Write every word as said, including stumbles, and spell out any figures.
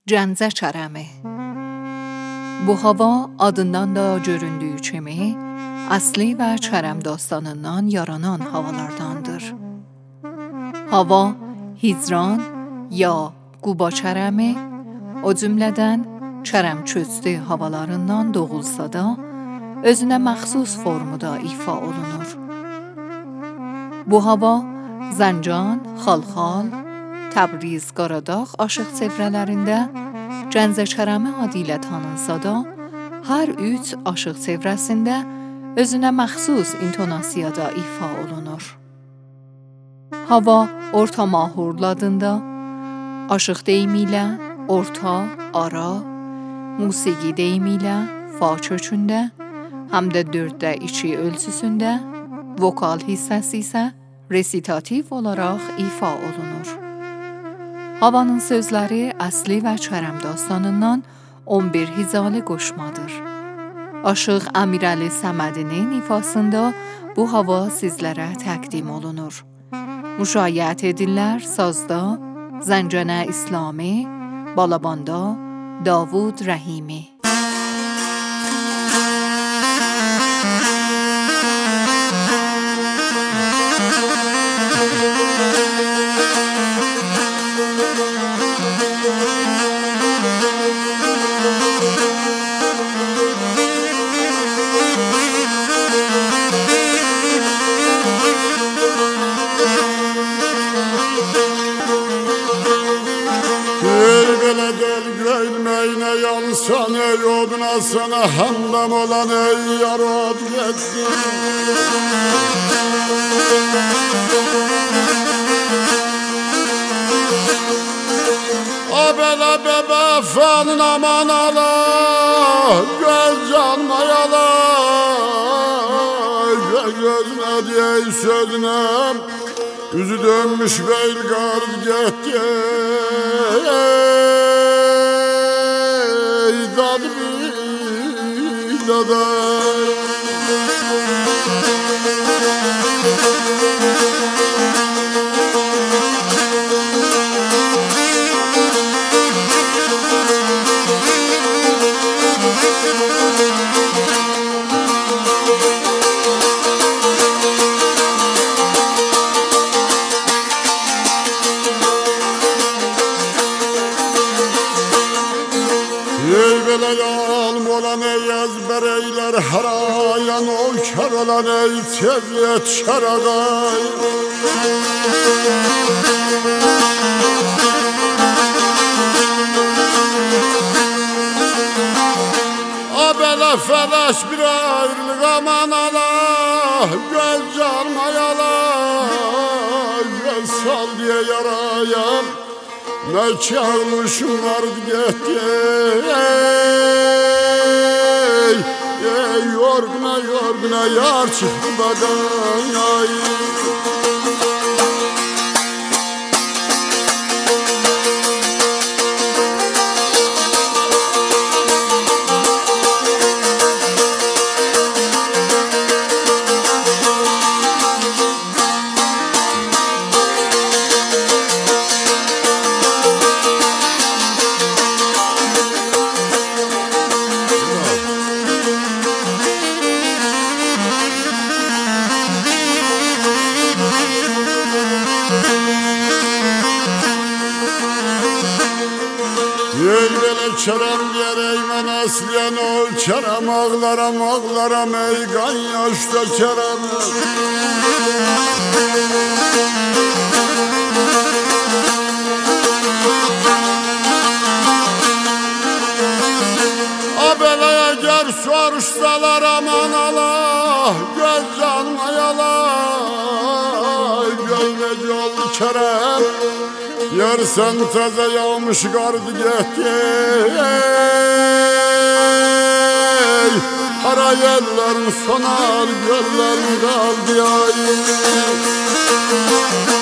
Gəncə çərəmi. Bu hava adından da göründüğü kimi asli ve çərəm dastanından yaranan havalardandır. Hava, hizran ya Quba çərəmi, o cümlədən çərəm çöstü havalarından doğulsa da, özünə məxsus formuda ifa olunur. Bu hava, Zəncan, Xalxal, Təbriz, Qaradağ aşıq çevrələrində Gəncə çərəmi adı ilə tanınsa da, hər üç aşıq çevrəsində özünə məxsus intonasiyada ifa olunur. Hava, orta mahurlu adında, aşıq deyimi ilə orta, ara, musiqi deyimi ilə fa kökündə, həm də dörddə iki ölçüsündə, vokal hissəsi isə resitativ olaraq ifa olunur. Havanın sözləri əsli və çərəm dastanından on bir hizalı qoşmadır. Aşıq Əmirəli Səmədinin ifasında bu hava sizlərə təqdim olunur. Müşayiət edirlər sazda Zəncənə İslami, balabanda Davud Rəhimi. Gelmeyne yansan ey obna sana hamdam olan ey yarab yetti. Abela bebe fanın aman ala, göz canmayala, gözüne diye sözüne, yüzü dönmüş Belgrad gitti. Dad bir dadar. Ey belə yalm olan ey ezber eyler her ayan o kar olan ey teziyet şaragay. A belə fələş bir ayrılıq aman Allah, göz canmayala, göz sal diye yarayam. Ne çağırmışım vardı gitti. Ey, ey yorguna yorguna yar çıktı badan ay. Ey belə çərəm yerey mən əsliyən ol çərəm ağlaram ağlaram ey qan yaşda çərəm. A belə əgər soruşsalar aman Allah, göz canmayala, gölmeci oldu çərəm. Yersen taze yağmış gardı gitti. Ey, ara yerlerin sonar, göllerin kaldı ay.